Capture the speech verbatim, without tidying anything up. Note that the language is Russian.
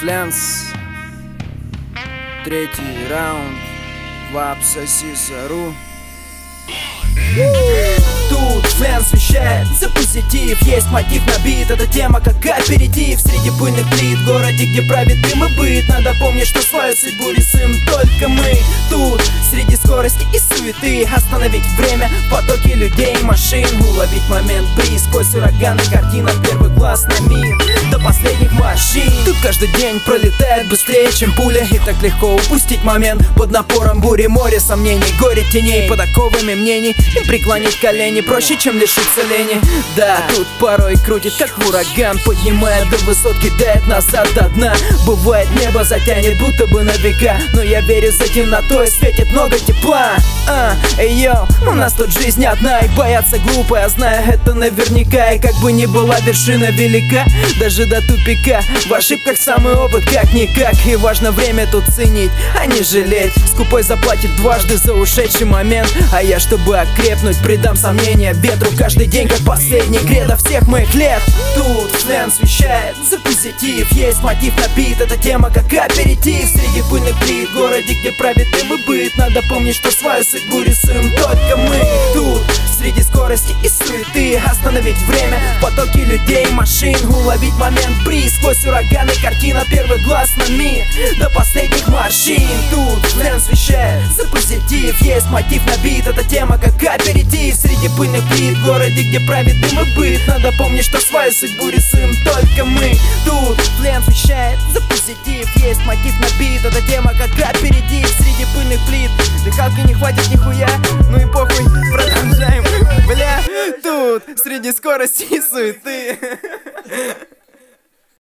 Флянс. Третий раунд. Вап, соси зару. Тут Флянс вещает за позитив. Есть мотив на бит, эта тема как аперитив. Среди пыльных плит, в городе, где правит дым и быт. Надо помнить, что свою судьбу рисуем только мы. Тут среди скорости и суеты остановить время в потоке людей, машин. Уловить момент бриз сквозь ураганы. Картина первый глаз на мир до последних морщин. Тут каждый день пролетает быстрее, чем пуля. И так легко упустить момент под напором бури. Море сомнений, горе теней, под оковами мнений. Им преклонить колени проще, чем лишиться лени. Да, тут порой крутит, как ураган. Поднимает до высот, кидает назад до дна. Бывает, небо затянет, будто бы на века. Но я верю, за темнотой светит много тепла. А, эй, йоу, у нас тут жизнь одна. И бояться глупо, я знаю это наверняка. И как бы ни была вершина велика, даже до тупика, в ошибках самый опыт как-никак. И важно время тут ценить, а не жалеть. Скупой заплатит дважды за ушедший момент. А я, чтобы окрепнуть, придам сомнения ветру. Каждый день как последний кредо всех моих лет. Тут Флянс вещает за позитив. Есть мотив на бит, эта тема как аперитив. Среди пыльных плит, в городе, где правит дым и быт. Надо помнить, что свою судьбу рисуем только мы. Тут среди скорости и суеты остановить время в потоке людей, машин. Уловить момент бриз сквозь ураганы. Картина первый глаз на мир до последних морщин. Тут Флянс вещает за позитив. Есть мотив на бит, эта тема как аперитив. Среди пыльных плит, в городе, где правит дым и быт. Надо помнить, что свою судьбу рисуем только мы. Тут Флянс вещает за позитив. Есть мотив на бит, эта тема как аперитив. Среди пыльных плит, дыхалки не хватит нихуя. Ну и похуй, продолжаем. Бля, тут среди скорости и суеты.